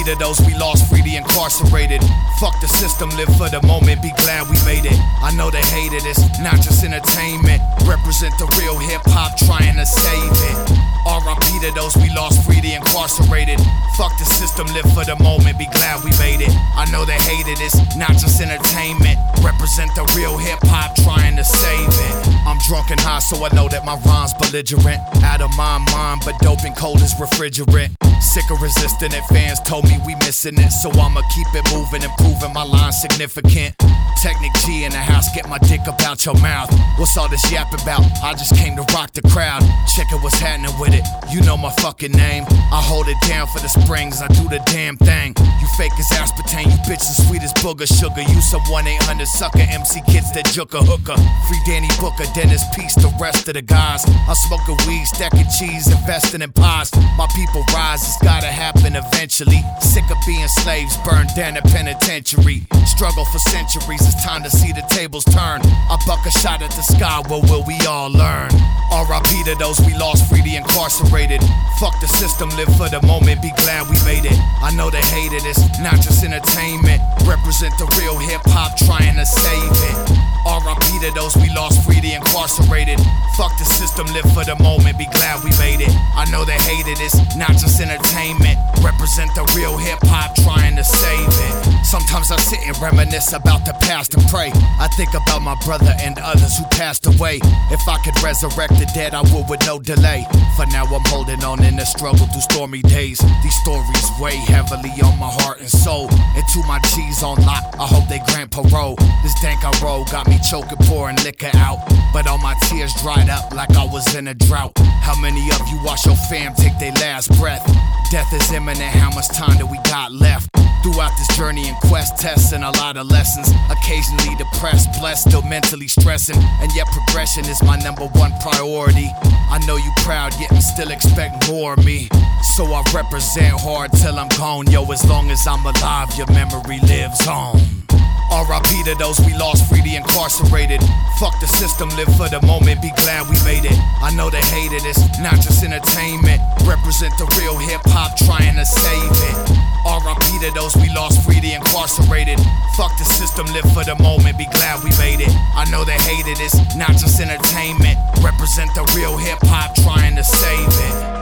to those we lost, free the incarcerated. Fuck the system, live for the moment, be glad we made it. I know they hated us, not just entertainment. Represent the real hip-hop, trying to save it. R.I.P. to those we lost, free the incarcerated. Fuck the system, live for the moment, be glad we made it. I know they hated us, not just entertainment. Represent the real hip-hop, trying to save it. I'm drunk and high, so I know that my rhyme's belligerent. Out of my mind, but dope and cold as refrigerant. Sick of resisting it, fans told me we missing it, so I'ma keep it moving and proving my line significant. Technic G in the house, get my dick up out your mouth. What's all this yap about? I just came to rock the crowd. Checkin' what's happening with it, you know my fucking name. I hold it down for the springs, I do the damn thing. You fake as aspartame, you bitches sweet as booger sugar. You some 1-800 sucker, MC kids that jook a hooker. Free Danny Booker, Dennis Peace, the rest of the guys. I'm smoking weed, stacking cheese, investing in pies. My people rise, it's gotta happen eventually. Sick of being slaves, burned down a penitentiary. Struggle for centuries, it's time to see the tables turn. I buck a shot at the sky, what will we all learn? R.I.P. to those we lost, free the incarcerated. Fuck the system, live for the moment, be glad we made it. I know they hated us, not just entertainment. Represent the real hip-hop, trying to save it. R.I.P. to those we lost, free the incarcerated. Fuck the system, live for the moment, be glad we made it. I know they hated us, not just entertainment. Represent the real hip-hop, trying to save it. Sometimes I sit and reminisce about the past and pray. I think about my brother and others who passed away. If I could resurrect the dead, I would with no delay. For now I'm holding on in the struggle through stormy days. These stories weigh heavily on my heart and soul. And to my G's on lock, I hope they grant parole. This dank I roll got me choking, pouring liquor out. But all my tears dried up like I was in a drought. How many of you watch your fam take their last breath? Death is imminent, how much time do we got left? Throughout this journey and quest, tests and a lot of lessons. Occasionally depressed, blessed, still mentally stressing. And yet progression is my #1 priority. I know you proud, yet and still expect more of me. So I represent hard till I'm gone. Yo, as long as I'm alive, your memory lives on. R.I.P. to those we lost, free the incarcerated. Fuck the system, live for the moment, be glad we made it. I know they hated us, not just entertainment. Represent the real hip-hop, trying to save it. R.I.P. to those we lost, free the incarcerated. Fuck the system, live for the moment, be glad we made it. I know they hated us, not just entertainment. Represent the real hip-hop, trying to save it.